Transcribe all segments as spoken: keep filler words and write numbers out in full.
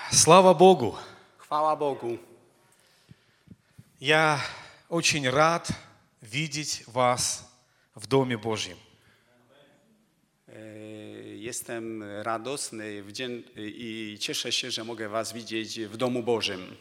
Слава Богу! Chwała Bogu. Я очень рад видеть вас в Доме Божьем. E, Jestem radosny wdzię- i cieszę się, że mogę was widzieć w domu Bożym.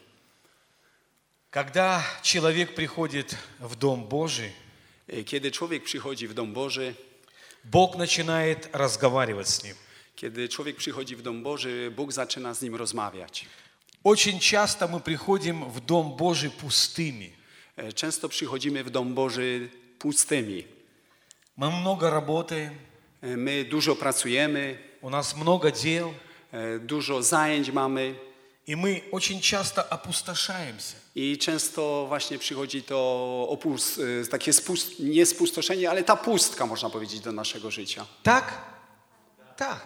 Когда человек приходит в Дом Божий, E, Kiedy człowiek przychodzi w dom Boży, Бог начинает разговаривать с ним. kiedy człowiek przychodzi w dom Boży, Bóg zaczyna z nim rozmawiać. Очень часто мы приходим в Дом Божий пустыми. E, Często przychodzimy w dom Boży pustymi. Мы много работаем, E, My dużo pracujemy, у нас много дел, e, dużo zajęć mamy и мы очень часто опустошаемся. i często właśnie przychodzi to opus, e, takie spust, nie spustoszenie, ale ta pustka, można powiedzieć, do naszego życia. Так? Так.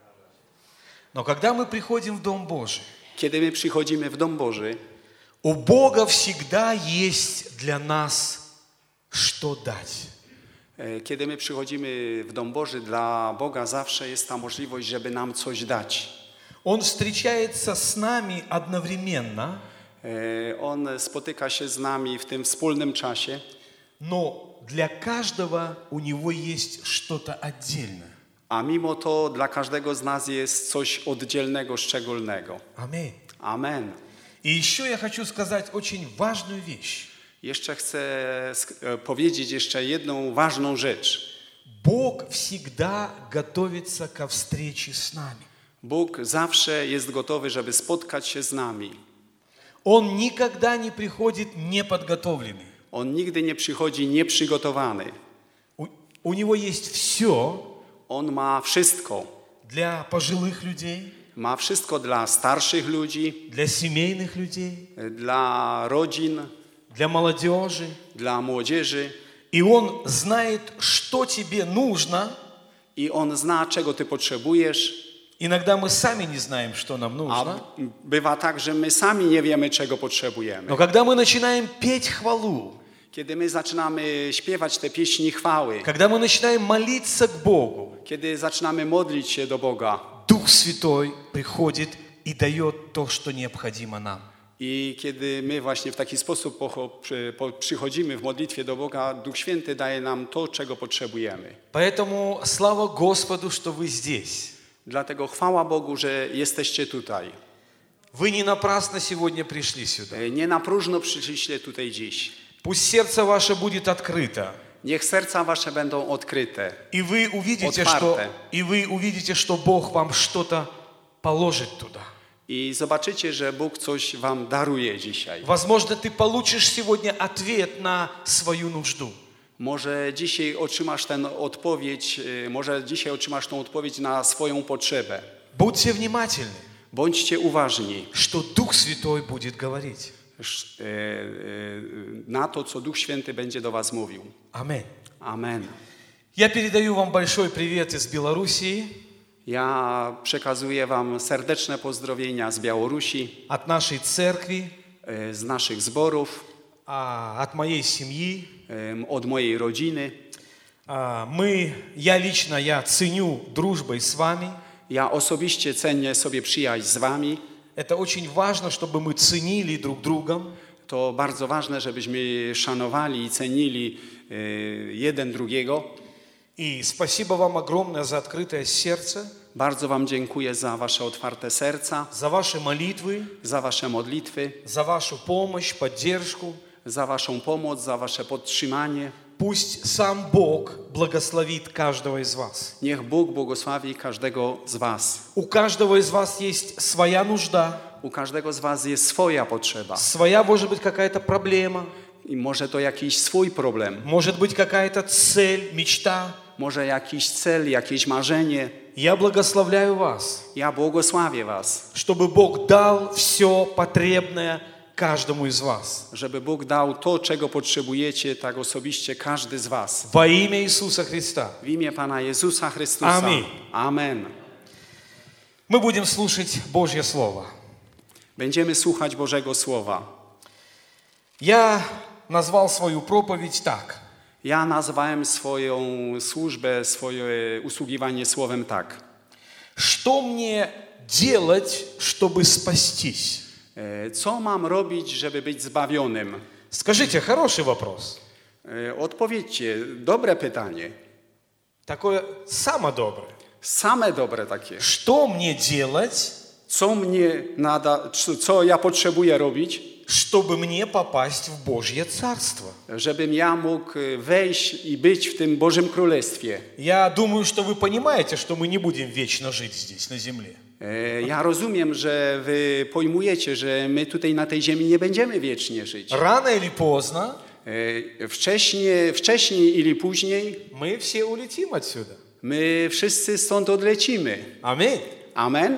Но когда мы приходим в Дом Божий, Kiedy my przychodzimy w dom Boży, у Бога всегда есть для нас что дать. e, kiedy my przychodzimy w dom Boży, dla Boga zawsze jest ta możliwość, żeby nam coś dać. Он встречается с нами одновременно, E, On spotyka się z nami w tym wspólnym czasie, но для каждого у него есть что-то отдельное. a mimo to dla każdego z nas jest coś oddzielnego, szczególnego. Аминь. Amen. И еще я хочу сказать очень важную вещь. Jeszcze chcę sk- e, powiedzieć jeszcze jedną ważną rzecz. Бог всегда готовится ко встрече с нами. Bóg zawsze jest gotowy, żeby spotkać się z nami. Он никогда не приходит неподготовленный. On nigdy nie przychodzi nieprzygotowany. У, у него есть все On ma wszystko. для пожилых людей, Ma wszystko dla starszych ludzi, для семейных людей, dla rodzin, для молодежи. dla młodzieży И Он знает, что тебе нужно. i On zna, czego ty potrzebujesz. Иногда мы сами не знаем, что нам A нужно. bywa tak, że my sami nie wiemy, czego potrzebujemy. Но когда мы начинаем петь хвалу, Kiedy my zaczynamy śpiewać te pieśni chwały, когда мы начинаем молиться к Богу, kiedy zaczynamy modlić się do Boga Дух Святой приходит и дает то, что необходимо нам. i kiedy my właśnie w taki sposób pocho- przy- po- przychodzimy w modlitwie do Boga, Duch Święty daje nam to, czego potrzebujemy. Поэтому слава Господу, что вы здесь. Dlatego chwała Bogu, że jesteście tutaj. Вы не напрасно сегодня пришли сюда. E, Nie na próżno przyszliście tutaj dziś. Пусть сердце ваше будет открыто, Niech serca wasze będą odkryte. и вы увидите, Отварте. что, и вы увидите, что Бог вам что-то положит туда. I zobaczycie, że Bóg coś wam daruje dzisiaj. Возможно, ты получишь сегодня ответ на свою нужду. Może dzisiaj otrzymasz tę odpowiedź, e, może dzisiaj otrzymasz tą odpowiedź na swoją potrzebę. Будьте внимательны, Bądźcie uważni что Дух Святой будет говорить. sz- e, e, na to, co Duch Święty będzie do was mówił. Аминь. Amen. Я передаю вам большой привет из Белоруссии, Ja przekazuję wam serdeczne pozdrowienia z Białorusi, от нашей церкви, e, z naszych zborów, а, от моей семьи. e, od mojej rodziny. А, Мы, я лично, я ценю дружбой с вами. Ja osobiście cenię sobie przyjaźń z wami. Это очень важно, чтобы мы ценили друг друга. To bardzo ważne, żebyśmy szanowali i cenili e, jeden drugiego. И спасибо вам огромное за открытое сердце, Bardzo wam dziękuję za wasze otwarte serca, за ваши молитвы, za wasze modlitwy, за вашу помощь, поддержку. za waszą pomoc, za wasze podtrzymanie. Пусть сам Бог благословит каждого из вас. Niech Bóg błogosławi każdego z was. У каждого из вас есть своя нужда, U każdego z was jest swoja potrzeba. своя, может быть, какая-то проблема, I może to jakiś swój problem, может быть, какая-то цель, мечта. może jakiś cel, jakieś marzenie. Я благословляю вас, Ja błogosławię was, чтобы Бог дал все потребное каждому из вас. żeby Bóg dał to, czego potrzebujecie, tak osobiście każdy z was. Во имя Иисуса Христа. W imię Pana Jezusa Chrystusa. Amen. Amen. Мы будем слушать Божье Слово. Będziemy słuchać Bożego Słowa. Я назвал свою проповедь так. Ja nazwałem swoją służbę, swoje usługiwanie Słowem tak. Что мне делать, чтобы спастись? E, Co mam robić, żeby być zbawionym? Скажите, хороший вопрос. E, Odpowiedzcie, dobre pytanie. Такое самое доброе. Same dobre takie. Что мне делать, Co mnie nada, co- co ja potrzebuję robić, чтобы мне попасть в Божье Царство? żebym ja mógł wejść i być w tym Bożym Królestwie? Я думаю, что вы понимаете, что мы не будем вечно жить здесь, на земле. E, Ja rozumiem, że wy pojmujecie, że my tutaj na tej ziemi nie będziemy wiecznie żyć. Рано или поздно E, Wcześniej, wcześniej ili później мы все улетим отсюда. my wszyscy stąd odlecimy. Аминь. Amen?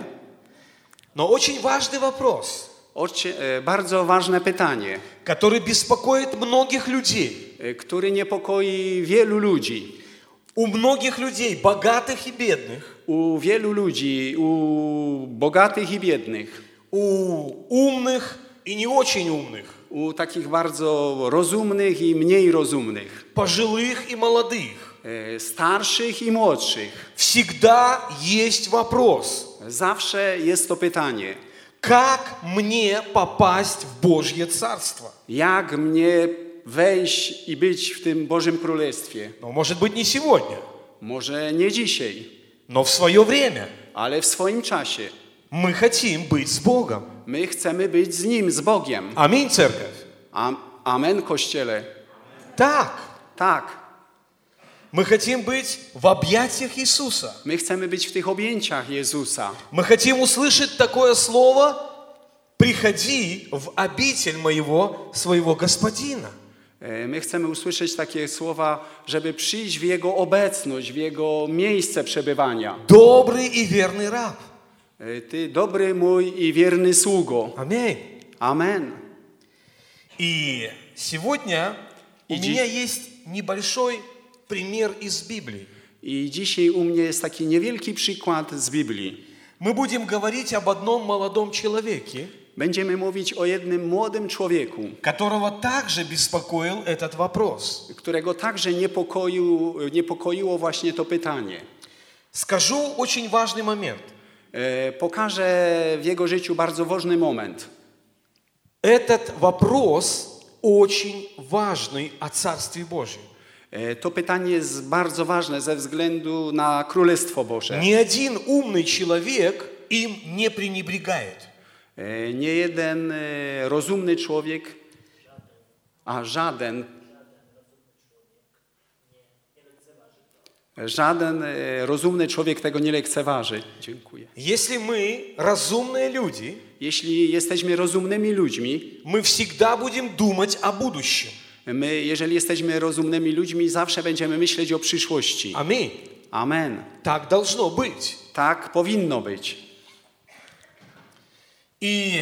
Но очень важный вопрос, Oczy, e, bardzo ważne pytanie, который беспокоит многих людей. e, który niepokoi wielu ludzi. У многих людей, богатых и бедных, U wielu ludzi, u bogatych i biednych, у умных и не очень умных, u takich bardzo rozumnych i mniej rozumnych, пожилых и молодых. e, starszych i młodszych. Всегда есть вопрос, Zawsze jest to pytanie, как мне попасть в Божье Царство? jak mnie wejść i być w tym Bożym Królestwie? Ну, может быть, не сегодня, Może nie dzisiaj, но в свое время. ale w swoim czasie. Мы хотим быть с Богом. My chcemy być z Nim, z Bogiem. Аминь, церковь. Am- Amen, Kościele. Так, Tak, мы хотим быть в объятиях Иисуса. my chcemy być w tych objęciach Jezusa. Мы хотим услышать такое слово: «Приходи в обитель моего, своего Господина». E, My chcemy usłyszeć takie słowa, żeby przyjść w Jego obecność, w Jego miejsce przebywania. Добрый и верный раб. E, Ty dobry mój i wierny sługo. Аминь. Amen. И сегодня у Иди. меня есть небольшой пример из Библии. I dzisiaj u mnie jest taki niewielki przykład z Biblii. Мы будем говорить об одном молодом человеке, Będziemy mówić o jednym młodym człowieku, которого также беспокоил этот вопрос. którego także niepokoił, niepokoiło właśnie to pytanie. Скажу очень важный момент. E, Pokażę w jego życiu bardzo ważny moment. Этот вопрос очень важный о Царстве Божьем. E, To pytanie jest bardzo ważne ze względu na Królestwo Boże. Ни один умный человек им не пренебрегает. E, Nie jeden e, rozumny człowiek, a żaden, żaden e, rozumny człowiek tego nie lekceważy. Dziękuję. Если мы разумные люди, Jeśli jesteśmy rozumnymi ludźmi, мы всегда будем думать о будущем. my, jeżeli jesteśmy rozumnymi ludźmi, zawsze będziemy myśleć o przyszłości. Аминь. Amen. Так должно быть. Tak powinno być. И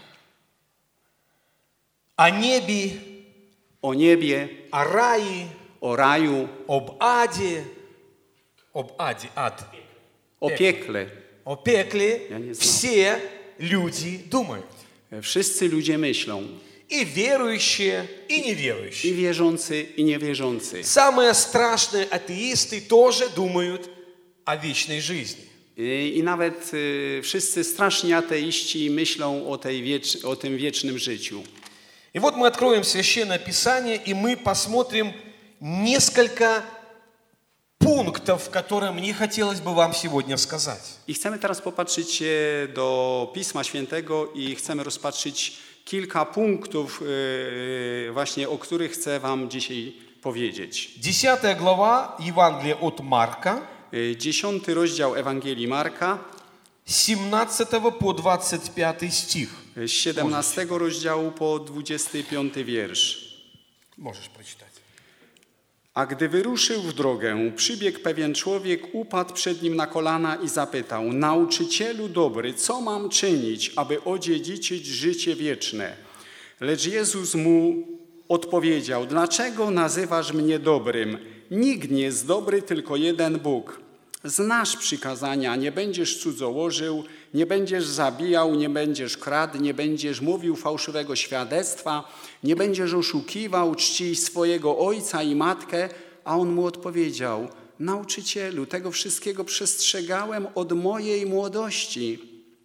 о небе, O niebie, о рае, o raju, об аде, об аде, ад, o piekle. о пекле Я не знал. все люди думают. Wszyscy ludzie myślą. И верующие, и I неверующие. wierzący, i niewierzący. Самые страшные атеисты тоже думают о вечной жизни. I, i nawet y, wszyscy straszni ateiści myślą o, tej wiecz, o tym wiecznym życiu. И вот мы откроем Священное Писание, и мы посмотрим несколько пунктов, которые мне хотелось бы вам сегодня сказать. I chcemy teraz popatrzeć się do Pisma Świętego i chcemy rozpatrzyć kilka punktów y, właśnie, o których chcę wam dzisiaj powiedzieć. Десятая глава Евангелия от Марка, Y, Dziesiąty rozdział Ewangelii Marka, с семнадцатого по двадцать пятый стих. z siedemnastego rozdziału po dwudziesty piąty wiersz. Możesz przeczytać. A gdy wyruszył w drogę, przybiegł pewien człowiek, upadł przed nim na kolana i zapytał: Nauczycielu dobry, co mam czynić, aby odziedziczyć życie wieczne? Lecz Jezus mu odpowiedział: Dlaczego nazywasz mnie dobrym? Nikt nie jest dobry, tylko jeden Bóg. Znasz przykazania: nie będziesz cudzołożył, nie będziesz zabijał, nie będziesz kradł, nie będziesz mówił fałszywego świadectwa, nie będziesz oszukiwał, czcij swojego ojca i matkę. A on mu odpowiedział: Nauczycielu, tego wszystkiego przestrzegałem od mojej młodości.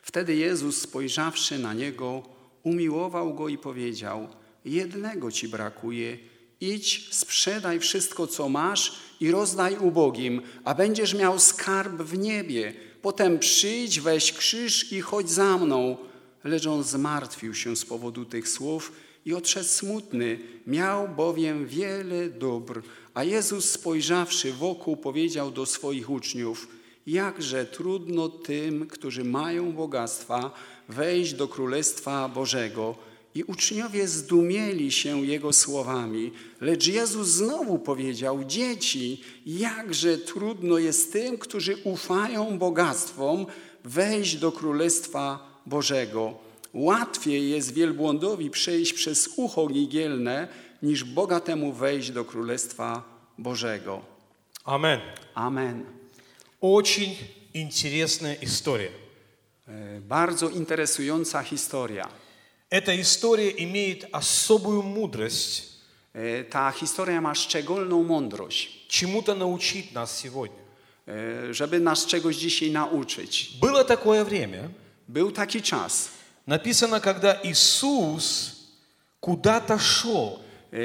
Wtedy Jezus, spojrzawszy na niego, umiłował go i powiedział: jednego ci brakuje, idź, sprzedaj wszystko, co masz i rozdaj ubogim, a będziesz miał skarb w niebie. Potem przyjdź, weź krzyż i chodź za mną. Lecz on zmartwił się z powodu tych słów i odszedł smutny. Miał bowiem wiele dóbr. A Jezus, spojrzawszy wokół, powiedział do swoich uczniów: jakże trudno tym, którzy mają bogactwa, wejść do Królestwa Bożego. I uczniowie zdumieli się Jego słowami. Lecz Jezus znowu powiedział: dzieci, jakże trudno jest tym, którzy ufają bogactwom, wejść do Królestwa Bożego. Łatwiej jest wielbłądowi przejść przez ucho igielne, niż bogatemu wejść do Królestwa Bożego. Amen. Amen. Очень интересная история. Bardzo interesująca historia. Эта история имеет особую мудрость, Ta historia ma szczególną mądrość, чему-то научить нас сегодня. żeby nas czegoś dzisiaj nauczyć. Было такое время, Był taki czas, написано, когда Иисус куда-то шел.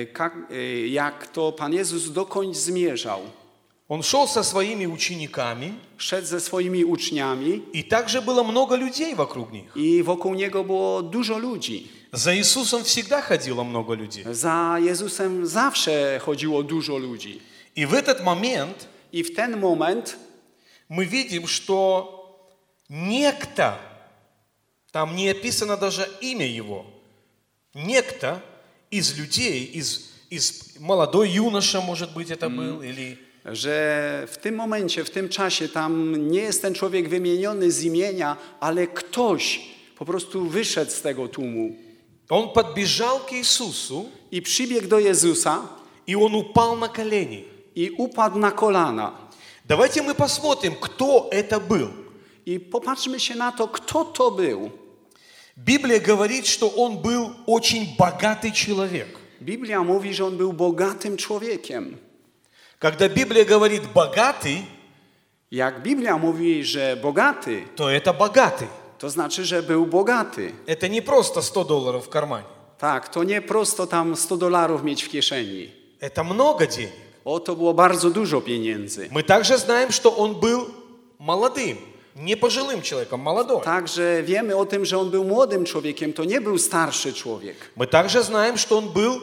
jak to Pan Jezus dokądś zmierzał. Он шел со своими учениками, Szedł ze swoimi uczniami и также было много людей вокруг них. i wokół Niego było dużo ludzi. За Иисусом всегда ходило много людей. Za Jezusem zawsze chodziło dużo ludzi. И в этот момент I w ten moment мы видим, что некто, там не описано даже имя его, некто из людей, из, из молодой юноша, может быть, это был, или... że w tym momencie, w tym czasie tam nie jest ten człowiek wymieniony z imienia, ale ktoś po prostu wyszedł z tego tłumu. Он подбежал к Иисусу, I przybiegł do Jezusa и он упал на колени. i upadł na kolana. Давайте мы посмотрим, кто это был. I popatrzmy się na to, kto to był. Библия говорит, что он был очень богатый человек. Biblia mówi, że on był bogatym człowiekiem. Когда Библия говорит «богатый», Jak Biblia mówi, że bogaty, то это богатый. to znaczy, że był bogaty. Это не просто сто долларов в кармане. Tak, to nie prosto tam sto dolarów mieć w kieszeni. Это много денег. O, to było bardzo dużo pieniędzy. Мы также знаем, что он был молодым, не пожилым человеком, молодой. Także wiemy o tym, że on był młodym człowiekiem, to nie był starszy człowiek. Мы также знаем, что он был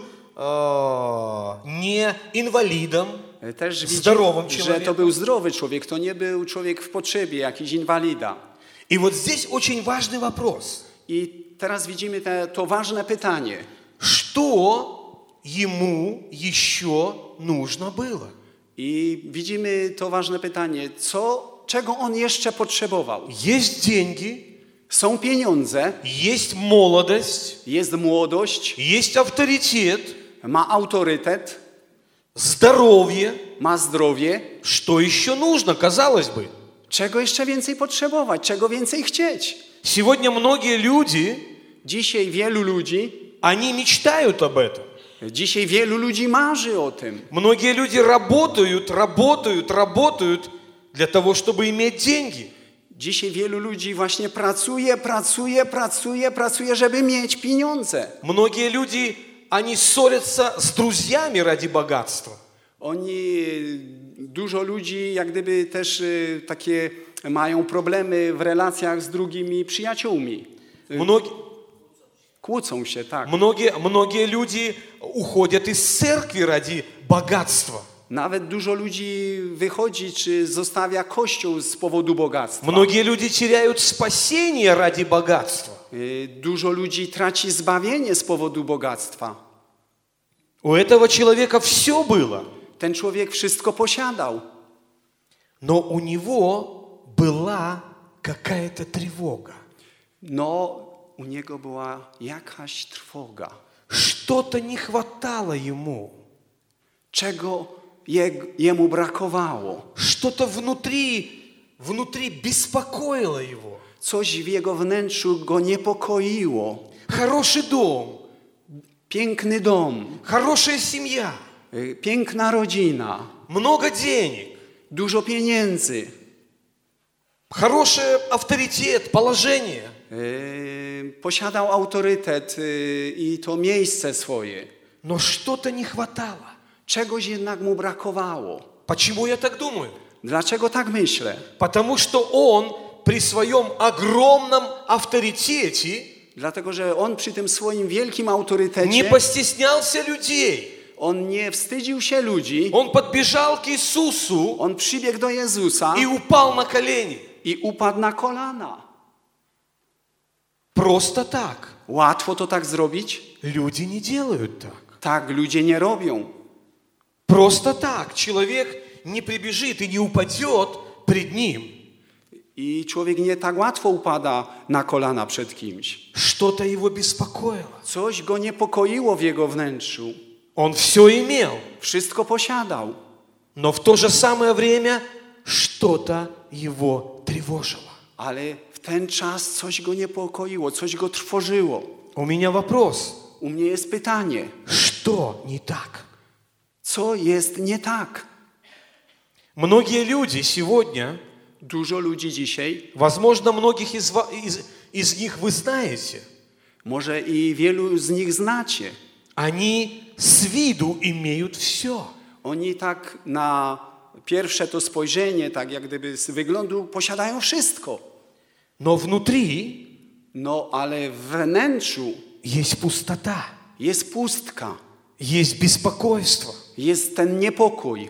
э, не инвалидом, Też здоровым widzimy, że to человеком. był zdrowy człowiek, to nie był człowiek w potrzebie, jakiś inwalida. И вот здесь очень важный вопрос. I teraz widzimy te, to ważne pytanie. Что ему еще нужно было? I widzimy to ważne pytanie, co, czego on jeszcze potrzebował? Есть деньги, Są pieniądze, есть молодость, jest młodość, есть авторитет, ma autorytet, здоровье. ma zdrowie. Что еще нужно, казалось бы? Czego jeszcze więcej potrzebować? Czego więcej chcieć? Сегодня многие люди, Dzisiaj wielu ludzi, они мечтают об этом. dzisiaj wielu ludzi marzy o tym. Многие люди работают, работают, работают для того, чтобы иметь деньги. Dzisiaj wielu ludzi właśnie pracuje, pracuje, pracuje, pracuje, żeby mieć pieniądze. Многие люди, они ссорятся с друзьями ради богатства. Oni, dużo ludzi jak gdyby też y, takie mają problemy w relacjach z drugimi przyjaciółmi. Многие, Kłócą się, tak. многие, многие люди уходят из церкви ради богатства. Nawet dużo ludzi wychodzi czy zostawia kościół z powodu bogactwa. Многие люди теряют спасение ради богатства. Y, Dużo ludzi traci zbawienie z powodu bogactwa. У этого человека все было, Ten człowiek wszystko posiadał, но у него была какая-то тревога. no u niego była jakaś trwoga. Что-то не хватало ему. Czego je, jemu brakowało? Что-то внутри, внутри беспокоило его. Coś w jego wnętrzu go niepokoiło. Хороший дом, Piękny dom, хорошая семья, y, piękna rodzina, много денег, dużo pieniędzy, хороший авторитет, положение. Yy, posiadał autorytet yy, i to miejsce swoje. Но что-то не хватало. Czegoś jednak mu brakowało. Почему я так думаю? Dlaczego tak myślę? Потому что он при своем огромном авторитете Dlatego, że on przy tym swoim wielkim не autorytecie, постеснялся людей. on nie wstydził się ludzi, Он подбежал к Иисусу on przybiegł do Jezusa и упал на колени. i upadł na kolana. Просто так. Łatwo to tak zrobić? Люди не делают так. Tak ludzie nie robią. Просто так. Человек не прибежит и не упадет пред ним. I człowiek nie tak łatwo upada na kolana przed kimś. Что-то его беспокоило. Coś go niepokoiło w jego wnętrzu. Он все имел. Wszystko posiadał. Но в то же самое время что-то его тревожило. Ale w ten czas coś go niepokoiło, coś go trwożyło. У меня вопрос. U mnie jest pytanie, Что не так? co jest nie tak? Многие люди сегодня, Dużo ludzi dzisiaj, возможно, многих из, ва- из, из них вы знаете, może i wielu z nich znacie. они с виду имеют все. Oni tak na pierwsze to spojrzenie, tak jak gdyby z wyglądu posiadają wszystko. Но внутри No ale w wnętrzu есть пустота, jest pustka, есть беспокойство. jest ten niepokój.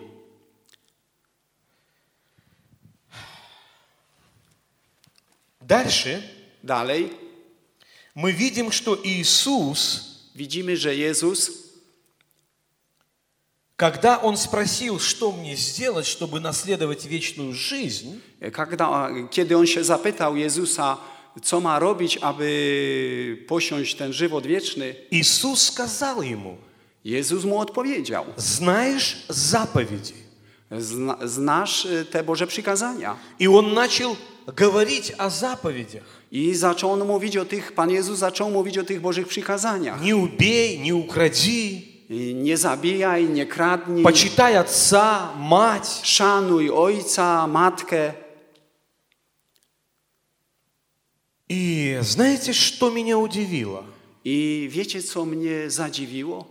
Дальше Dalej мы видим, что Иисус, widzimy, że Jezus, когда Он спросил, что мне сделать, чтобы наследовать вечную жизнь, когда, kiedy on się zapytał Jezusa, co ma robić, aby posiąść ten żywot wieczny, Иисус сказал ему: Jezus mu odpowiedział: знаешь заповеди. Zna, znasz te Boże przykazania. И Он начал говорить о заповедях. I zaczął on mówić o tych, Pan Jezus zaczął mówić o tych Bożych przykazaniach. Не убей, не укради, I nie zabijaj, nie kradnij, почитай отца, мать. szanuj ojca, matkę. И знаете, что меня удивило? I wiecie, co mnie zadziwiło?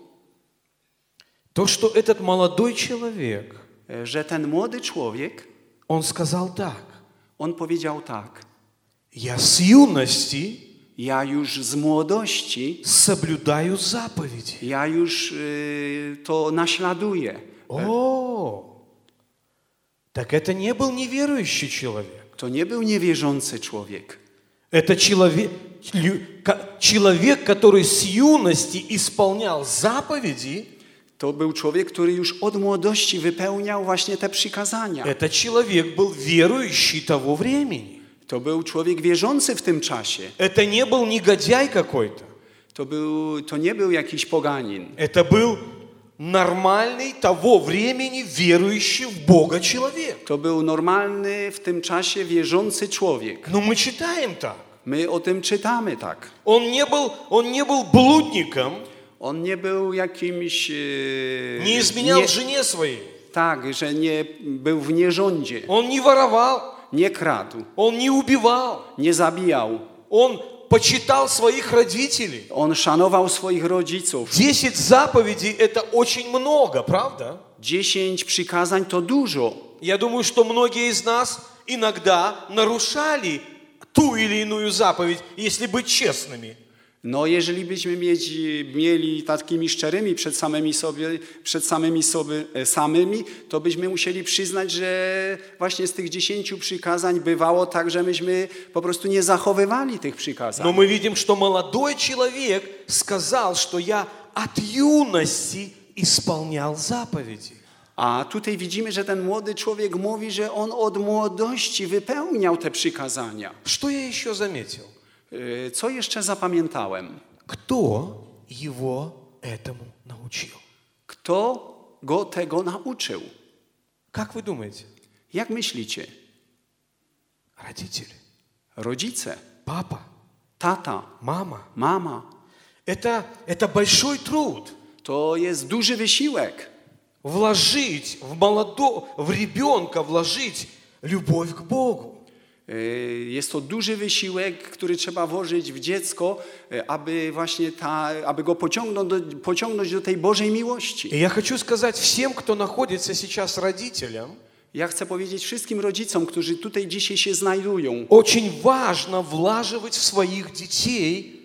То, что этот молодой человек, Że ten młody człowiek, он сказал так: on powiedział tak: я с юности ja już z młodości, соблюдаю заповеди. ja już y, to naśladuję. О, так это не был неверующий человек. To nie był niewierzący człowiek. Это человек, лю- ка- человек, который с юности исполнял заповеди. To był człowiek, który już od młodości wypełniał właśnie te przykazania. Это человек был верующий того времени. To był człowiek wierzący w tym czasie. Это не был негодяй какой-то. To, był, to nie był jakiś poganin. Это был нормальный того времени верующий в Бога человек. To był normalny w tym czasie wierzący człowiek. Но мы читаем так. My o tym czytamy tak. Он не был, он не был блудником, On nie był jakimś... e, не изменял nie- жене своей. Tak, że nie był w nierządzie. Он не воровал, Nie kradł, он не убивал. nie zabijał. Он почитал своих родителей. On szanował swoich rodziców. Десять заповедей – это очень много, правда? Dziesięć przykazań to dużo. Я думаю, что многие из нас иногда нарушали ту или иную заповедь, если быть честными. No, jeżeli byśmy mieć, mieli takimi szczerymi przed samymi sobie, przed samymi sobie, samymi, to byśmy musieli przyznać, że właśnie z tych dziesięciu przykazań bywało tak, że myśmy po prostu nie zachowywali tych przykazań. Но мы видим, что молодой человек сказал, что я от юности исполнял заповеди. A tutaj widzimy, że ten młody człowiek mówi, że on od młodości wypełniał te przykazania. Что я еще заметил? Yy, Co jeszcze zapamiętałem? Кто его этому научил? Kto go tego nauczył? Как вы думаете? Jak myślicie? Родители, Rodzice, папа, tata, мама. mama. Это, это большой труд. To jest duży wysiłek. Вложить в молодого, в ребенка вложить любовь к Богу. Jest to duży wysiłek, który trzeba włożyć w dziecko, aby właśnie ta, aby go pociągnąć do, pociągnąć do tej Bożej miłości. И я хочу сказать всем, кто находится сейчас родителям, Ja chcę powiedzieć wszystkim rodzicom, którzy tutaj dzisiaj się znajdują, очень важно влаживать в своих детей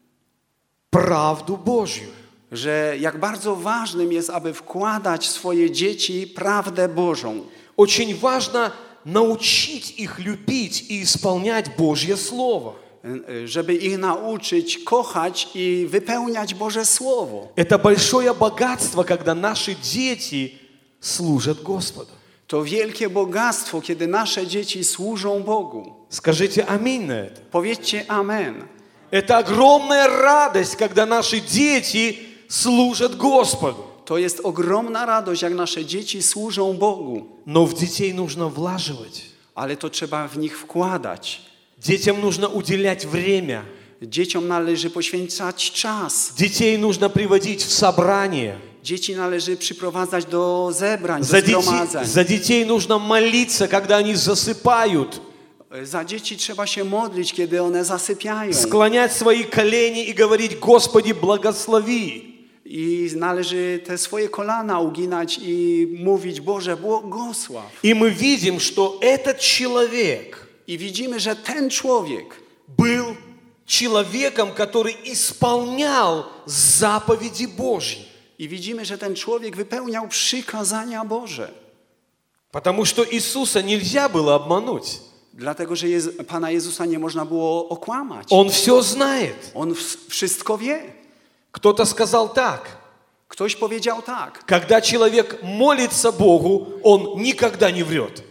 правду Божью. że jak bardzo ważnym jest, aby wkładać w swoje dzieci prawdę Bożą. Очень важно научить их любить и исполнять Божье Слово. Żeby ich nauczyć kochać i wypełniać Boże Słowo. Это большое богатство, когда наши дети служат Господу. To wielkie bogactwo, kiedy nasze dzieci służą Bogu. Скажите аминь на это. Powiedzcie amen. Это огромная радость, когда наши дети служат Господу. To jest ogromna radość, jak nasze dzieci służą Bogu. Но в детей нужно влаживать. Ale to trzeba w nich wkładać. Детям нужно уделять время. Dzieciom należy poświęcać czas. Детей нужно приводить в собрание. Dzieci należy przyprowadzać do zebrań, За do детей, zgromadzeń. за детей нужно молиться, когда они засыпают. Za dzieci trzeba się modlić, kiedy one zasypiają. Склонять свои колени и говорить: Господи, благослови. I należy te swoje kolana uginać i mówić: Boże, błogosław. И мы видим, что этот человек I widzimy, że ten człowiek был человеком, который исполнял заповеди Божьи. I widzimy, że ten człowiek wypełniał przykazania Boże. Потому что Иисуса нельзя было обмануть. Dlatego, że Jezu, Pana Jezusa nie można było okłamać. Он все знает. On wszystko wie. Кто-то сказал так: Ktoś powiedział tak. когда человек молится Богу, он никогда не врет.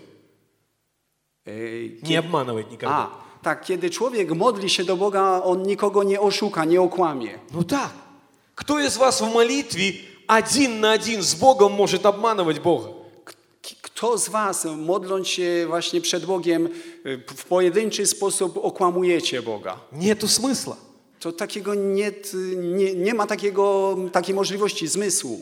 Ej, Не обманывает никогда. A, tak, kiedy człowiek modli się do Boga, on nikogo nie oszuka, nie okłamie. Ну так. Кто из вас в молитве один на один с Богом может обманывать Бога? Kto z was, modląc się właśnie przed Bogiem, w pojedynczy sposób okłamujecie Boga? Нету смысла. To takiego nie, nie, nie ma takiego, takiej możliwości zmysłu.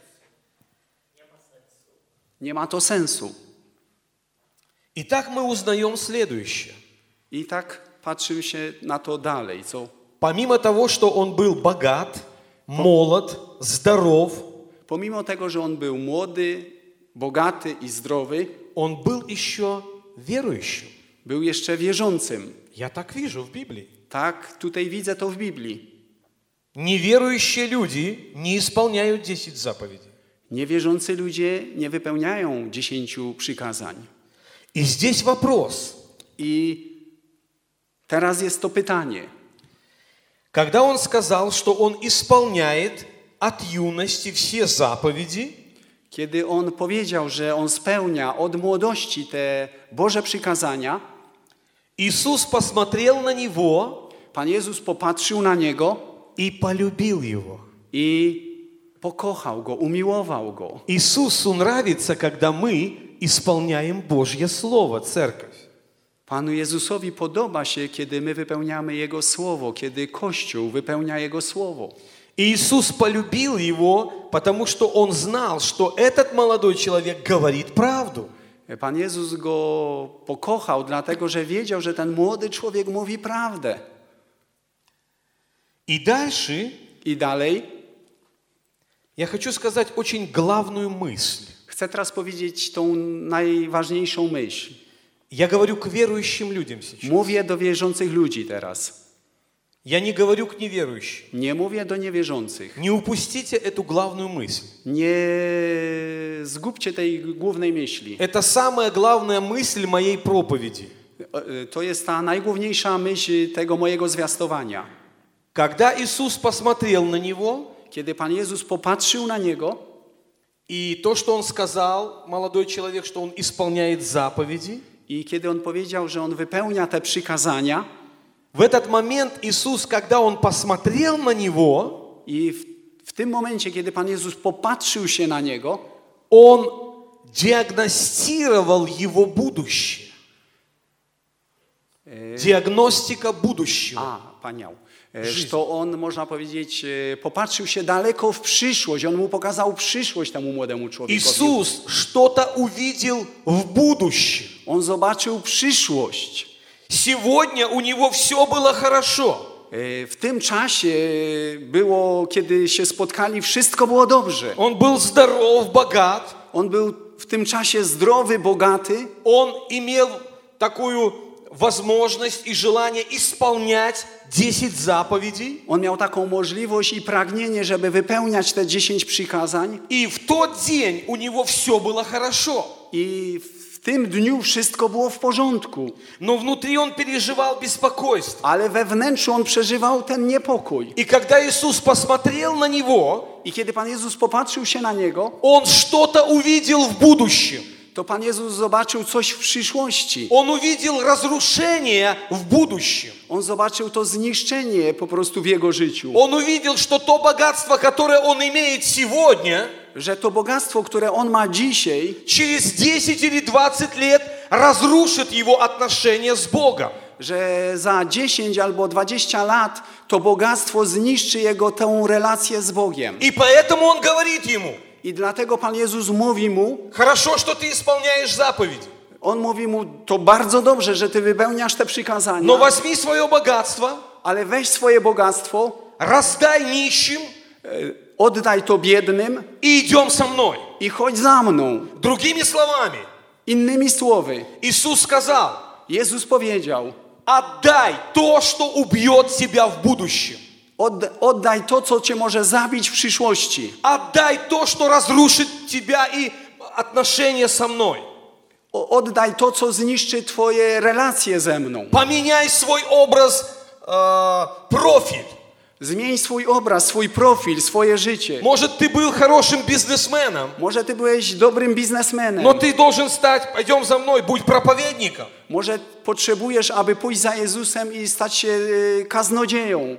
Nie ma to sensu. И так мы узнаем следующее. I tak patrzymy się na to dalej, co? Помимо того, что он был богат, молод, здоров, Pomimo tego, że on był młody, bogaty i zdrowy, он был еще верующим. był jeszcze wierzącym. Я так вижу в Библии. Tak, tutaj widzę to w Biblii. Неверующие люди не исполняют десять заповедей. Niewierzący ludzie nie wypełniają dziesięciu przykazań. И здесь вопрос. I teraz jest to pytanie. Когда он сказал, что он исполняет от юности все заповеди, Kiedy on powiedział, że on spełnia od młodości te Boże przykazania, Иисус посмотрел на него Pan Jezus popatrzył na niego и полюбил его. i pokochał go, umiłował go. Иисусу нравится, когда мы исполняем Божье Слово, церковь. Panu Jezusowi podoba się, kiedy my wypełniamy Jego Słowo, kiedy Kościół wypełnia Jego Słowo. И Иисус полюбил его, потому что он знал, что этот молодой человек говорит правду. Pan Jezus go pokochał, dlatego że wiedział, że ten młody człowiek mówi prawdę. И дальше I dalej я хочу сказать очень главную мысль. chcę teraz powiedzieć tą najważniejszą myśl. Я говорю к верующим людям сейчас. Mówię do wierzących ludzi teraz. Я не говорю к неверующим. Nie mówię do niewierzących. Не упустите эту главную мысль. Nie zgubcie tej głównej myśli. Это самая главная мысль моей проповеди. To jest ta najgłówniejsza myśl tego mojego zwiastowania. Когда Иисус посмотрел на него, Kiedy Pan Jezus popatrzył na niego и то, что он сказал, молодой человек, что он исполняет заповеди, i kiedy on powiedział, że on wypełnia te przykazania, в этот момент Иисус, когда он посмотрел на него, i w, w tym momencie, kiedy Pan Jezus popatrzył się na niego, он диагностировал его будущее. Диагностика будущего. a, paniał, że to on, można powiedzieć, popatrzył się daleko w przyszłość. On mu pokazał przyszłość temu młodemu człowiekowi. Иисус что-то увидел в будущем. On zobaczył przyszłość. Сегодня у него все было хорошо. E, W tym czasie było, kiedy się spotkali, wszystko było dobrze. Он был здоров, богат. On był w tym czasie zdrowy, bogaty. Он имел такую возможность и желание исполнять десять заповедей. On miał taką możliwość i pragnienie, żeby wypełniać te dziesięć przykazań. И в тот день у него все было хорошо. I w tym dniu wszystko było w porządku. Но внутри он переживал беспокойство. Ale we wnętrzu on przeżywał ten niepokój. И когда Иисус посмотрел на него, I kiedy Pan Jezus popatrzył się na niego, он что-то увидел в будущем. to Pan Jezus zobaczył coś w przyszłości. Он увидел разрушение в будущем. On zobaczył to zniszczenie po prostu w jego życiu. Он увидел, что то богатство, которое он имеет сегодня, Że to bogactwo, które on ma dzisiaj, через десять или двадцать лет разрушит его отношения с Богом. że za dziesięć albo dwadzieścia lat to bogactwo zniszczy jego tę relację z Bogiem. И поэтому он говорит ему: I dlatego Pan Jezus mówi mu, хорошо, что ты исполняешь заповеди, on mówi mu, to bardzo dobrze, że ty wypełniasz te przykazania, но возьми свое богатство, ale weź swoje bogactwo, раздай нищим oddaj to biednym и идем со мной. i chodź za mną. Другими словами, Innymi słowy, Иисус сказал: Jezus powiedział, отдай то, что убьет тебя в будущем. Odd, oddaj to, co cię może zabić w przyszłości. Отдай то, что разрушит тебя и отношения со мной. O, oddaj to, co zniszczy twoje relacje ze mną. Поменяй свой образ, э, профиль. Zmień swój obraz, swój profil, swoje życie. Может, ты был хорошим бизнесменом, Może ty byłeś dobrym biznesmenem. но ты должен стать, пойдем за мной, будь проповедником. Może potrzebujesz, aby pójść za Jezusem i stać się y, kaznodzieją.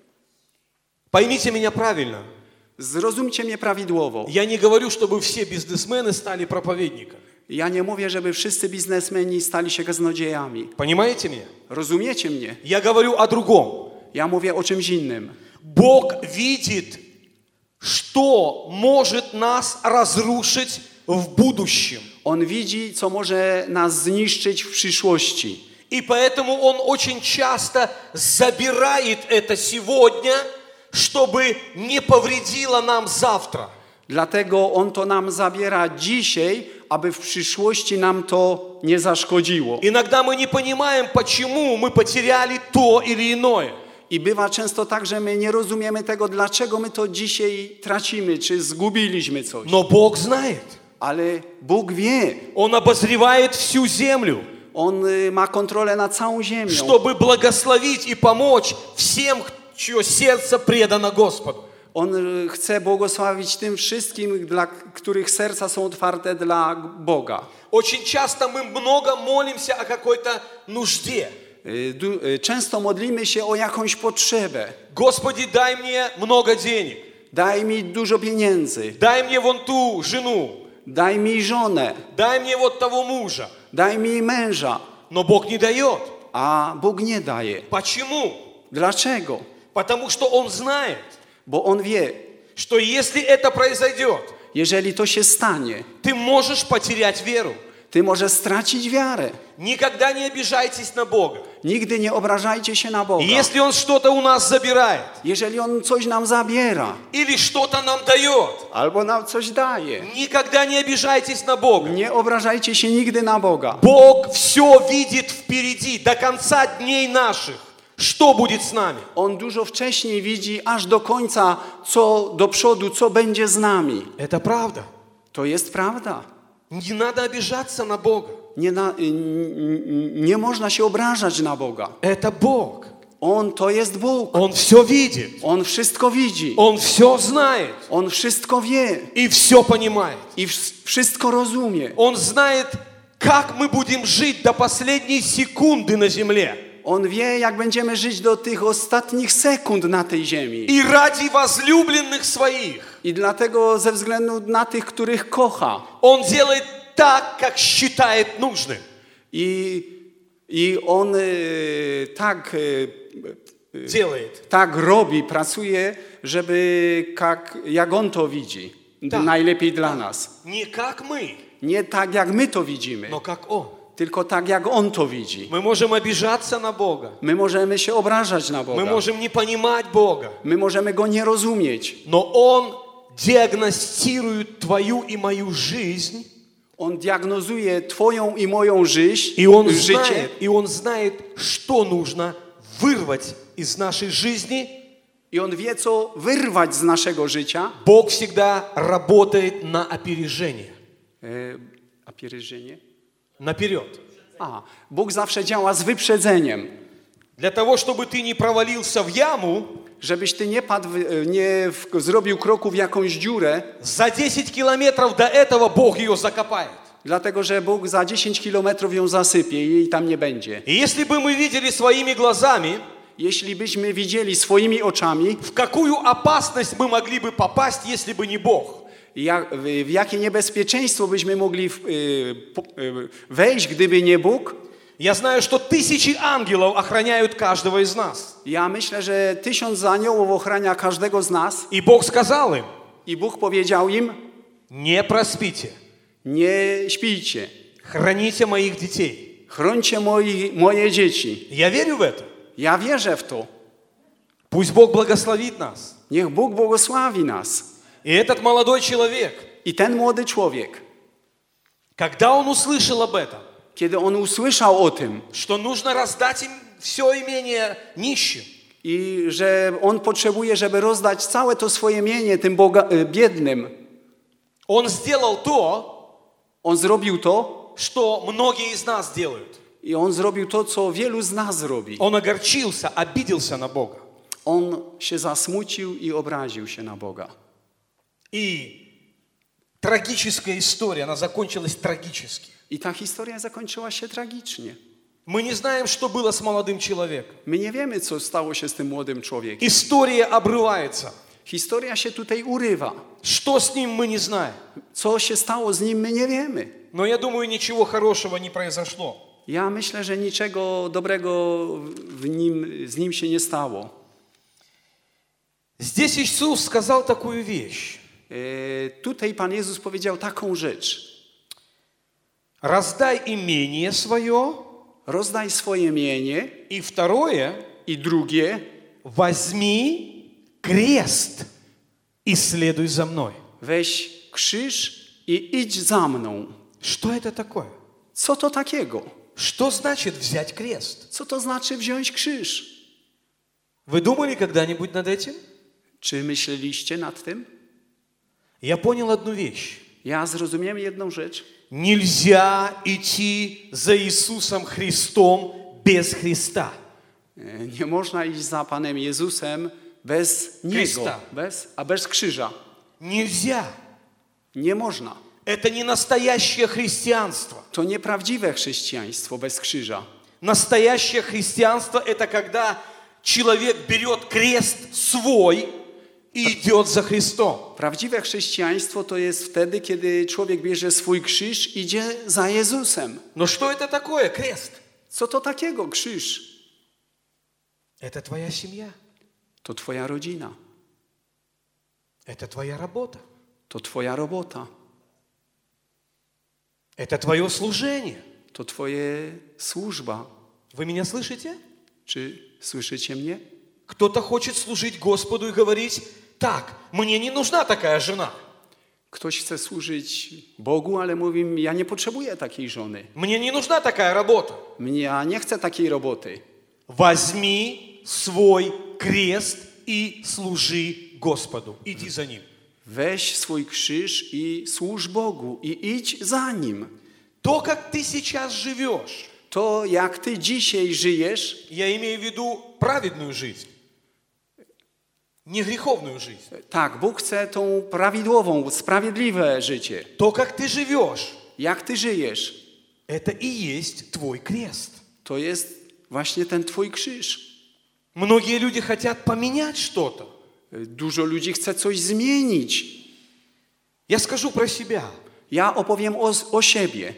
Поймите меня правильно. Zrozumcie mnie prawidłowo. Я не говорю, чтобы все бизнесмены стали проповедниками. Ja nie mówię, żeby wszyscy biznesmeni stali się kaznodziejami. Понимаете меня? Rozumiecie mnie? Я говорю о другом. Ja mówię o czymś innym. Бог видит, что может нас разрушить в будущем. On widzi, co może nas zniszczyć w przyszłości. И поэтому Он очень часто забирает это сегодня, чтобы не повредило нам завтра. Dlatego On to nam zabiera dzisiaj, aby w przyszłości nam to nie zaszkodziło. Иногда мы не понимаем, почему мы потеряли то или иное. I bywa często tak, że my nie rozumiemy tego, dlaczego my to dzisiaj tracimy, czy zgubiliśmy coś. Но Бог знает. Ale Bóg wie. Он обозревает всю землю, On y, ma kontrolę nad całą ziemią. чтобы благословить и помочь всем, чье сердце предано Господу. On y, chce błogosławić tym wszystkim, dla których serca są otwarte dla Boga. Очень часто мы много молимся о какой-то нужде. Y, du, y, często modlimy się o jakąś potrzebę. Господи, дай мне много денег. Daj mi dużo pieniędzy. Дай мне вон ту жену. Daj mi żonę. Дай мне вот того мужа. Daj mi męża. Но Бог не дает. A Bóg nie daje. Почему? Dlaczego? Потому что Он знает, Bo On wie, что если это произойдет, jeżeli to się stanie, ты можешь потерять веру. ty możesz stracić wiarę. Никогда не обижайтесь на Бога. Nigdy nie obrażajcie się na Boga. Если Он что-то у нас забирает, Jeżeli On coś nam zabiera, или что-то нам дает, albo nam coś daje, никогда не обижайтесь на Бога. nie obrażajcie się nigdy na Boga. Бог все видит впереди, до конца дней наших. Что будет с нами? On dużo wcześniej widzi, aż do końca, co do przodu, co będzie z nami. Это правда. To jest prawda. Не надо обижаться на Бога. Nie, na, nie można się obrażać na Boga. Это Бог. On to jest Bóg. Он все видит. On wszystko widzi. Он все знает. On wszystko wie И все понимает. i wsz- wszystko rozumie. Он знает, как мы будем жить до последней секунды на земле. On wie, jak będziemy żyć do tych ostatnich sekund na tej ziemi. И ради возлюбленных своих I dlatego ze względu na tych, których kocha. Он делает так, как считает нужным. I, i on y, tak, y, Делает. tak robi, pracuje, żeby jak, jak on to widzi. Tak. Najlepiej dla nas. Не как мы, Nie tak, jak my to widzimy, но как Он. tylko tak, jak On to widzi. Мы можем обижаться на Бога. My możemy się obrażać na Boga. Мы можем не понимать Бога. My możemy Go nie rozumieć. Но Он диагностирует твою и мою жизнь. On diagnozuje twoją i moją żyć, И Он życie. знает, и Он знает, что нужно вырвать из нашей жизни. I On wie, co wyrwać z naszego życia. Бог всегда работает на опережение. E, опережение? Наперед. A, Bóg zawsze działa z wyprzedzeniem. Для того, чтобы ты не провалился в яму, Żebyś ty nie padł, w- nie w, zrobił kroku w jakąś dziurę, за десять километров до этого Бог ее закопает. dlatego że Bóg za dziesięć kilometrów ją zasypie i jej tam nie będzie. И если бы мы видели своими глазами, Jeśli byśmy widzieli swoimi oczami, в какую опасность мы могли бы попасть, если бы не Бог. jak, w, w jakie niebezpieczeństwo byśmy mogli w, y, po, y, wejść, gdyby nie Bóg, Я знаю, что тысячи ангелов охраняют каждого из нас. ja myślę, że tysiąc aniołów ochrania każdego z nas И Бог сказал им, i Bóg powiedział im, не проспите, nie śpijcie, храните моих детей. chrońcie moi, moje dzieci. Я верю в это. Ja wierzę w to. Пусть Бог благословит нас. Niech Bóg błogosławi nas. И этот молодой человек, I ten młody człowiek, когда он услышал об этом, kiedy on usłyszał o tym что нужно раздать им все имение нищим, i że on potrzebuje, żeby rozdać całe to swoje mienie tym boga, y, biednym, он сделал то, on zrobił to что многие из нас делают. i on zrobił to, co wielu z nas robi. Он огорчился, обиделся на Бога. On się zasmucił i obraził się na Boga. И трагическая история, она закончилась трагически. I ta historia zakończyła się tragicznie. Мы не знаем, что было с молодым человеком. My nie wiemy, co stało się z tym młodym człowiekiem. История обрывается. Historia się tutaj urywa. Что с ним, мы не знаем. Co się stało z nim, my nie wiemy. Но я думаю, ничего хорошего не произошло. Ja myślę, że niczego dobrego w nim, z nim się nie stało. Здесь Иисус сказал такую вещь. E, tutaj Pan Jezus powiedział taką rzecz. Раздай имение свое. Rozdaj swoje mienie И второе, i drugie, возьми крест и следуй за мной. weź krzyż i idź za mną. Что это такое? Co to takiego? Что значит взять крест? Co to znaczy wziąć krzyż? Вы думали когда-нибудь над этим? Czy myśleliście nad tym? Я понял одну вещь. Ja zrozumiałem jedną rzecz. Нельзя идти за Иисусом Христом без Христа. E, Nie można iść za Panem Jezusem bez Niego, Chrysta. bez, a bez krzyża. Нельзя. Nie można. Это не настоящее христианство. To nieprawdziwe chrześcijaństwo bez krzyża. Настоящее христианство – это когда человек берет крест свой и идет за Христом. Prawdziwe chrześcijaństwo to jest wtedy, kiedy człowiek bierze swój krzyż i idzie za Jezusem. Но что это такое, крест? Co to takiego krzyż? Это твоя семья, To twoja rodzina, это твоя работа, to twoja robota, это твое служение. to twoje służba. Вы меня слышите? Czy słyszycie mnie? Кто-то хочет служить Господу и говорить, так, мне не нужна такая жена. Ktoś chce służyć Bogu, ale mówi, ja nie potrzebuję takiej żony. Мне не нужна такая работа. Mnie, ja nie chcę takiej roboty. Возьми свой крест и служи Господу. Иди за Ним. Weź swój krzyż i służ Bogu i idź za Nim. То, как ты сейчас живешь, To, jak ty dzisiaj żyjesz, я имею в виду праведную жизнь, не греховную жизнь. tak, Bóg chce tą prawidłową, sprawiedliwe życie. То, как ты живешь, Jak ty żyjesz, это и есть твой крест. to jest właśnie ten twój krzyż. Многие люди хотят поменять что-то. Dużo ludzi chce coś zmienić. Я скажу про себя. Ja opowiem o, o siebie.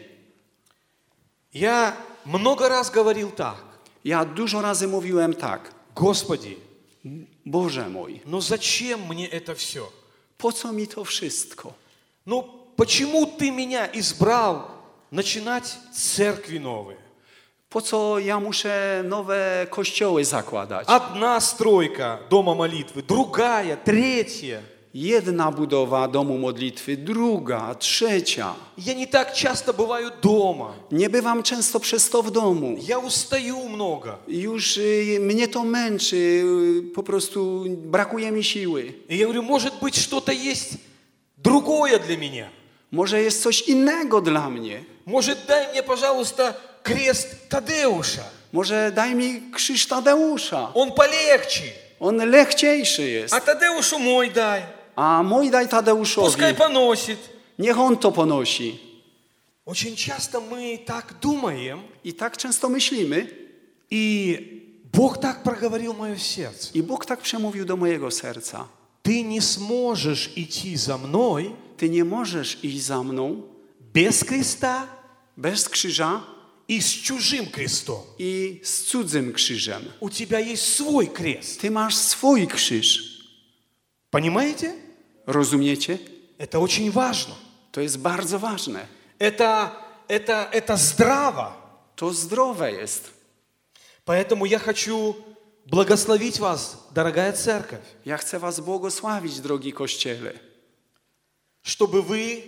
Я много раз говорил так. Ja dużo razy mówiłem tak. Господи, Boże mój, ну зачем мне это все? po co mi to wszystko? Ну почему ты меня избрал начинать церкви новые? Po co ja muszę nowe kościoły zakładać? Одна стройка дома молитвы, другая, третья. Jedna budowa domu modlitwy, druga, trzecia. Я не так часто бываю дома. Nie bywam często przez to w domu. Я устаю много. Już y, mnie to męczy, y, po prostu brakuje mi siły. И я говорю, может быть, что-то есть другое для меня. Może jest coś innego dla mnie. Может, дай мне, пожалуйста, крест Тадеуша. Może daj mi krzyż Tadeusza. Он полегче. On lechciejszy jest. А Тадеушу мой дай. A mój daj Tadeuszowi. Пускай поносит. Niech on to ponosi. Очень часто мы так думаем, I tak często myślimy. и Бог так проговорил мое сердце. I Bóg tak przemówił do mojego serca. Ты не сможешь идти за мной Ty nie możesz iść za mną без креста bez krzyża и с чужим крестом. i z cudzym krzyżem. У тебя есть свой крест. Ty masz swój krzyż. Понимаете? Rozumiecie? Это очень важно. To jest bardzo ważne. Это, это, это здраво. To zdrowe jest. Поэтому я хочу благословить вас, дорогая церковь, Ja chcę was błogosławić, drogi Kościele, чтобы вы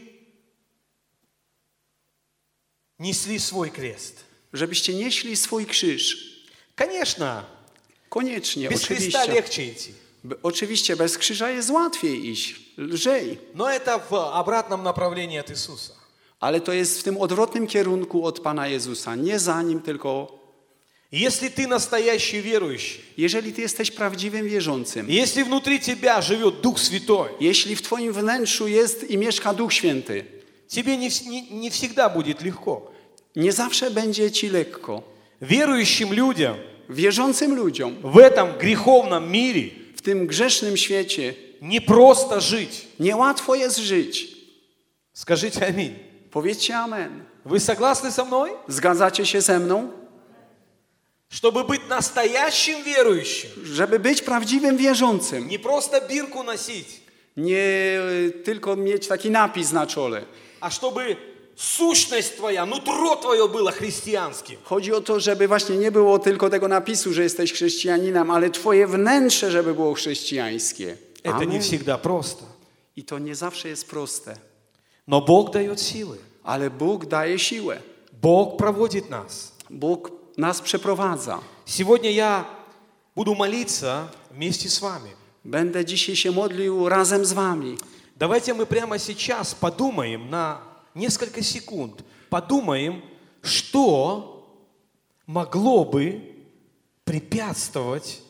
несли свой крест. żebyście nieśli swój krzyż. Конечно, Koniecznie, без креста oczywiście. легче идти. Be- Oczywiście bez krzyża jest łatwiej iść, lżej. Но это в обратном направлении от Иисуса. Ale to jest w tym odwrotnym kierunku od Pana Jezusa. Nie za Nim, tylko Если ты настоящий верующий, jeżeli Ty jesteś prawdziwym wierzącym, если внутри тебя живет Дух Святой, jeśli w Twoim wnętrzu jest i mieszka Duch Święty, тебе не, вс- не, не всегда будет легко. nie zawsze będzie Ci lekko. Верующим людям Wierzącym ludziom в этом греховном мире w tym grzesznym świecie не просто жить. niełatwo jest żyć. Скажите аминь. Powiedzcie amen. Вы согласны со мной? Zgadzacie się ze mną? Чтобы быть настоящим верующим, Żeby być prawdziwym wierzącym, не просто бирку носить, nie y, tylko mieć taki napis na czole. а чтобы сущность твоя, нутро твое было христианским. Chodzi o to, żeby właśnie nie było tylko tego napisu, że jesteś chrześcijaninem, ale Twoje wnętrze, żeby było chrześcijańskie. Это не Amen. всегда просто. I to nie zawsze jest proste. Но Бог дает силы. Ale Bóg daje siłę. Бог проводит нас. Bóg nas przeprowadza. Сегодня я буду молиться вместе с вами. Będę dzisiaj się modlił razem z wami. Давайте мы прямо сейчас подумаем на несколько секунд. Подумаем, что могло бы препятствовать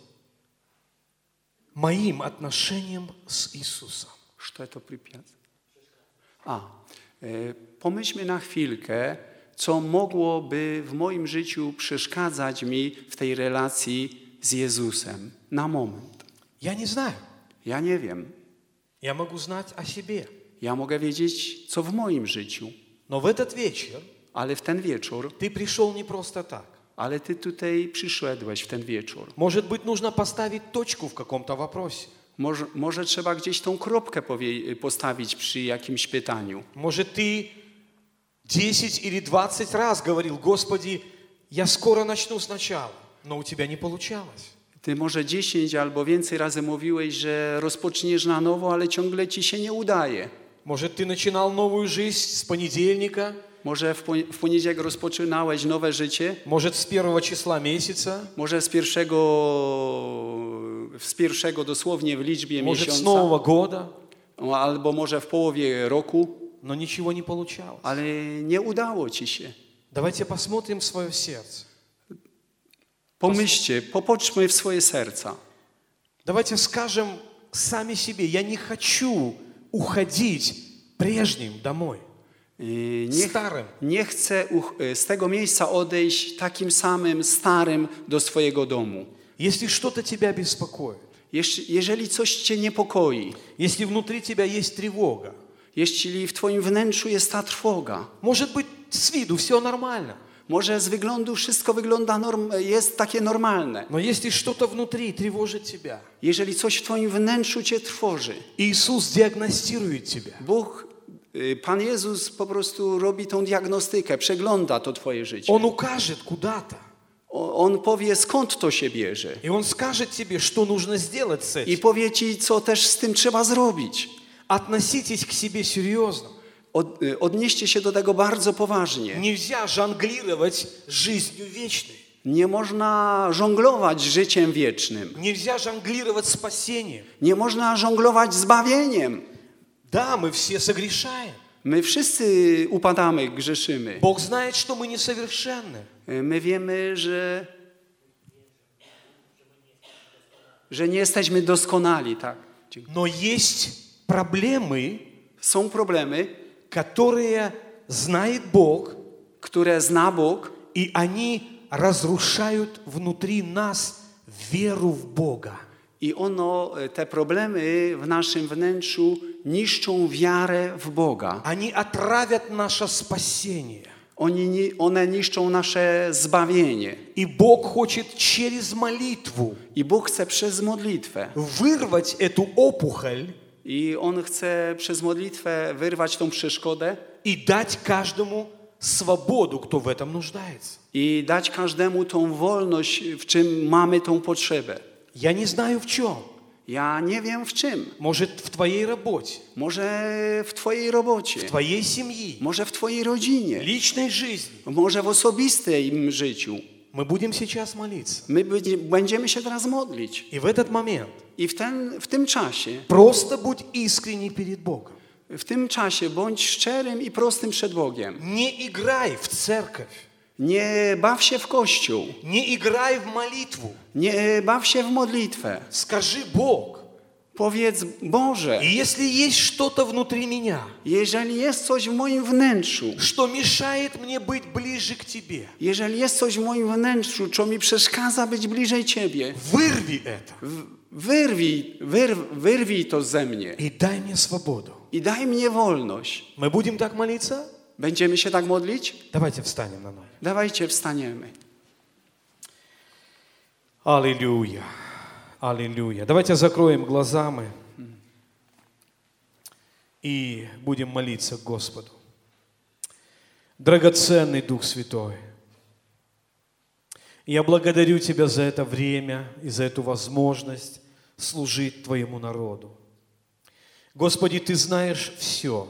моим отношениям с Иисусом. Co to przypiac? A, e, pomyślmy na chwilkę, co mogłoby w moim życiu przeszkadzać mi w tej relacji z Jezusem. Na moment. Я не знаю. Ja nie wiem. Я могу знать о себе. Ja mogę wiedzieć, co w moim życiu. Но в этот вечер Ale w ten wieczór, ты пришел не просто так. ale ty tutaj przyszedłeś w ten wieczór. Может быть, нужно поставить точку в каком-то вопросе. Może, może trzeba gdzieś tą kropkę powie, postawić przy jakimś pytaniu. Может, ты десять или двадцать раз говорил: Господи, я скоро начну сначала, но у тебя не получалось. Ty może dziesięć albo więcej razy mówiłeś, że rozpoczniesz na nowo, ale ciągle ci się nie udaje. Может, ты начинал новую жизнь с понедельника, Może w, poni- w poniedziałek rozpoczynałeś nowe życie, может, с первого числа месяца, może z pierwszego, z pierwszego dosłownie w liczbie может, с miesiąca, Нового года, albo może w połowie roku, но ничего не получалось. ale nie udało ci się. Давайте посмотрим в свое сердце. Pomyślcie, popatrzmy w swoje serca. Давайте скажем сами себе: я не хочу уходить прежним домой, Yy, Nie, старым. nie chcę uch- z tego miejsca odejść takim samym, starym do swojego domu. Если что-то тебя беспокоит, Jeśli, jeżeli coś cię niepokoi, если внутри тебя есть тревога, jeśli w twoim wnętrzu jest ta trwoga, может быть, с виду все нормально, może z wyglądu wszystko wygląda norm- jest takie normalne. но если что-то внутри тревожит тебя, Jeżeli coś w twoim wnętrzu cię trwoży, Иисус диагностирует тебя. Bóg Y, Pan Jezus po prostu robi tą diagnostykę, przegląda to twoje życie. Он укажет куда-то. O- On powie, skąd to się bierze. И Он скажет тебе, что нужно сделать с I этим. powie ci, co też z tym trzeba zrobić. Относитесь к себе серьезно. Od, y, odnieście się do tego bardzo poważnie. Нельзя жонглировать жизнью вечной. Nie można żonglować życiem wiecznym. Нельзя жонглировать спасением. Nie można żonglować zbawieniem. Да, мы все согрешаем. My wszyscy upadamy, grzeszymy. Бог знает, что мы несовершенны. My wiemy, że, że nie jesteśmy doskonali, tak? Но есть проблемы, Są problemy, которые знает Бог, które zna Bóg и они разрушают внутри нас веру в Бога. i ono, te problemy w naszym wnętrzu niszczą wiarę w Boga. Они отравят наше спасение. Oni, ni- one niszczą nasze zbawienie. И Бог хочет через молитву I Bóg chce przez modlitwę. вырвать эту опухоль I On chce przez modlitwę wyrwać tą przeszkodę и дать каждому свободу, кто в этом нуждается. i dać każdemu tą wolność, w czym mamy tą potrzebę. Я не знаю в чем. Ja nie wiem w czym. Может, в твоей работе, Może w twojej robocie, в твоей семье, może w twojej rodzinie, личной жизни. może w osobistym życiu. Мы будем сейчас молиться. My będzie- będziemy się teraz modlić. И в этот момент I w, ten, w tym czasie, просто будь искренний перед Богом. w tym czasie bądź szczerym i prostym przed Bogiem. Не играй в церковь. Nie baw się w kościół. Не играй в молитву. Nie baw się w modlitwę. Скажи Бог. Powiedz, Boże, И если есть что-то внутри меня, jeżeli jest coś w moim wnętrzu, что mешает мне быть ближе к Тебе, jeżeli jest coś w moim wnętrzu, co mi przeszkadza być bliżej Ciebie, вырви это w- wyrwij, wyrw, wyrwij to ze mnie и дай мне свободу. i daj mnie wolność. Мы будем так молиться? Będziemy się tak modlić? Давайте встанем на ноги. Dawajcie, wstaniemy. Аллилуйя. Аллилуйя. Давайте закроем глаза мы и будем молиться к Господу. Драгоценный Дух Святой, я благодарю Тебя за это время и за эту возможность служить Твоему народу. Господи, Ты знаешь все.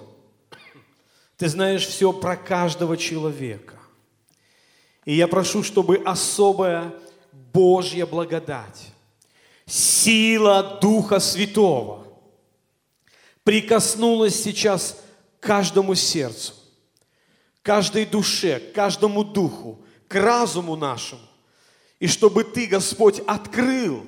Ты знаешь все про каждого человека. И я прошу, чтобы особая Божья благодать, сила Духа Святого прикоснулась сейчас к каждому сердцу, каждой душе, каждому духу, к разуму нашему. И чтобы Ты, Господь, открыл,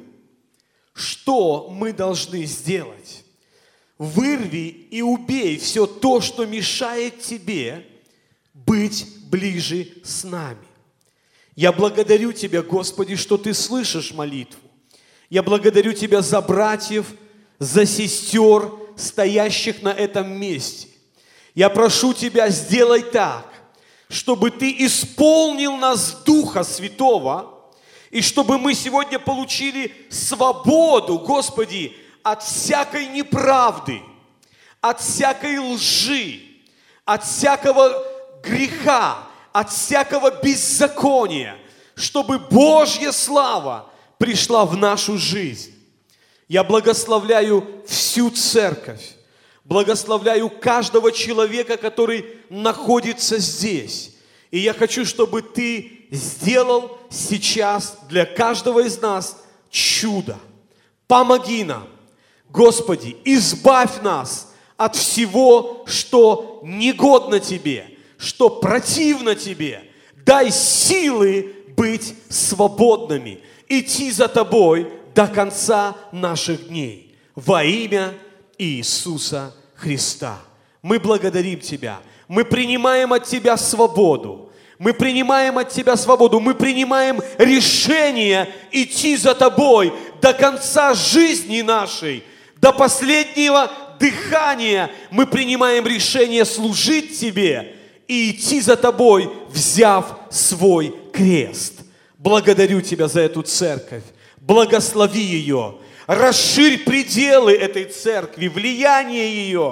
что мы должны сделать. Вырви и убей все то, что мешает Тебе быть ближе с нами. Я благодарю Тебя, Господи, что Ты слышишь молитву. Я благодарю Тебя за братьев, за сестер, стоящих на этом месте. Я прошу Тебя, сделай так, чтобы Ты исполнил нас Духа Святого, и чтобы мы сегодня получили свободу, Господи, от всякой неправды, от всякой лжи, от всякого греха, от всякого беззакония, чтобы Божья слава пришла в нашу жизнь. Я благословляю всю церковь, благословляю каждого человека, который находится здесь. И я хочу, чтобы Ты сделал сейчас для каждого из нас чудо. Помоги нам, Господи, избавь нас от всего, что негодно Тебе, что противно Тебе. Дай силы быть свободными, идти за Тобой до конца наших дней. Во имя Иисуса Христа. Мы благодарим Тебя. Мы принимаем от Тебя свободу. Мы принимаем от Тебя свободу. Мы принимаем решение идти за Тобой до конца жизни нашей, до последнего дыхания. Мы принимаем решение служить Тебе и идти за Тобой, взяв свой крест. Благодарю Тебя за эту церковь. Благослови ее. Расширь пределы этой церкви, влияние ее.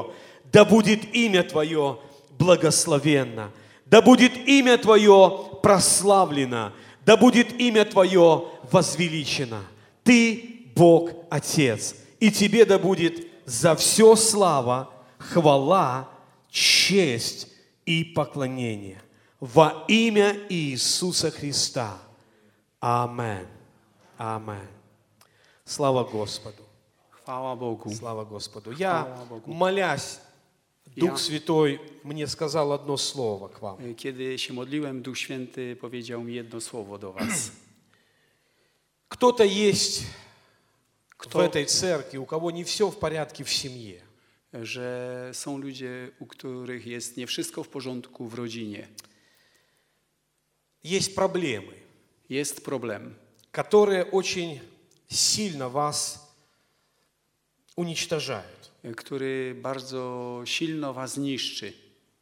Да будет имя Твое благословенно. Да будет имя Твое прославлено. Да будет имя Твое возвеличено. Ты Бог Отец. И Тебе да будет за все слава, хвала, честь и поклонение. Во имя Иисуса Христа. Амен. Амен. Слава Господу. Chwała Bogu. Слава Господу. Я, Слава Богу. молясь, Дух Я- Святой мне сказал одно слово к вам. Kiedy się modliłem, Duch Święty powiedział mi jedno słowo do was. Кто-то есть в Кто? этой церкви, у кого не все в порядке в семье. Że są ludzie, u których jest nie wszystko w porządku w rodzinie. Есть проблемы, Jest problem, которые очень сильно вас уничтожают. który bardzo silno was niszczy.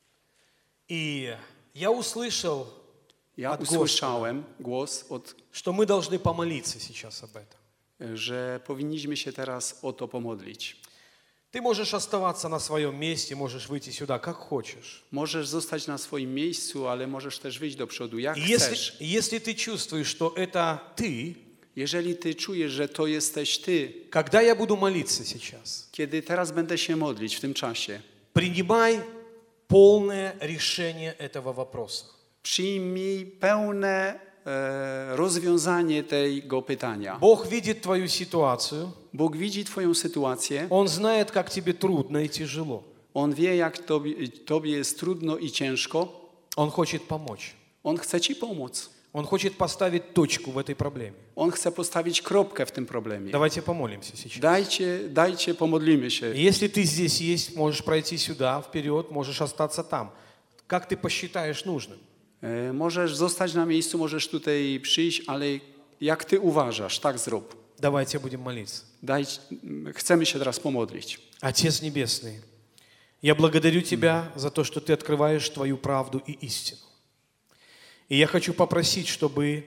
И я услышал, Ja Od Господa. usłyszałem głos, od, что мы должны помолиться сейчас об этом. że powinniśmy się teraz o to pomodlić. Ты можешь оставаться на своем месте, можешь выйти сюда, как хочешь. Możesz zostać na swoim miejscu, ale możesz też wyjść do przodu, jak И Если, chcesz. если ты чувствуешь, что это ты, Jeżeli ty czujesz, że to jesteś ty, когда я буду молиться сейчас, kiedy teraz będę się modlić w tym czasie, принимай полное решение этого вопроса. przyjmij pełne e, rozwiązanie tego pytania. Бог видит твою ситуацию, Bóg widzi twoją sytuację, Он знает, как тебе трудно и тяжело. On wie, jak tobie, tobie jest trudno i ciężko. Он хочет помочь. On chce ci pomóc. Он хочет поставить точку в этой проблеме. On chce postawić kropkę w tym problemie. Давайте помолимся сейчас. Dajcie, dajcie, pomodlimy się. Если ты здесь есть, можешь пройти сюда, вперед, можешь остаться там. Как ты посчитаешь нужным? E, Możesz zostać na miejscu, możesz tutaj przyjść, ale jak ty uważasz, tak zrób. Давайте будем молиться. Daj, chcemy się teraz pomodlić. Отец Небесный, я благодарю Тебя за то, что Ты открываешь Твою правду и истину. И я хочу попросить, чтобы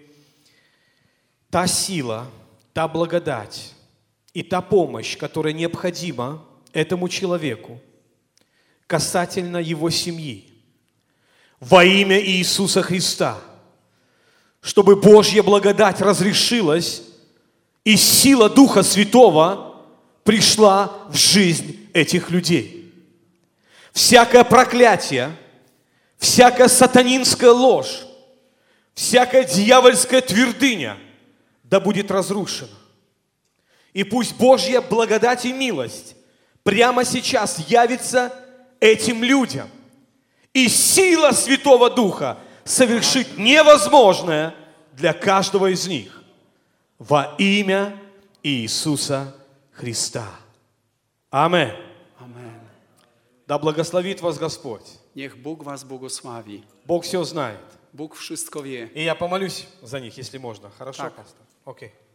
та сила, та благодать и та помощь, которая необходима этому человеку касательно его семьи, во имя Иисуса Христа, чтобы Божья благодать разрешилась и сила Духа Святого пришла в жизнь этих людей. Всякое проклятие, всякая сатанинская ложь, всякая дьявольская твердыня да будет разрушена. И пусть Божья благодать и милость прямо сейчас явится этим людям. И сила Святого Духа совершит невозможное для каждого из них. Во имя Иисуса Христа. Аминь. Amen. Да благословит вас Господь. Niech Bóg was błogosławi. Бог все знает. Bóg wszystko wie. И я помолюсь за них, если можно. Хорошо, Так. пастор? Окей.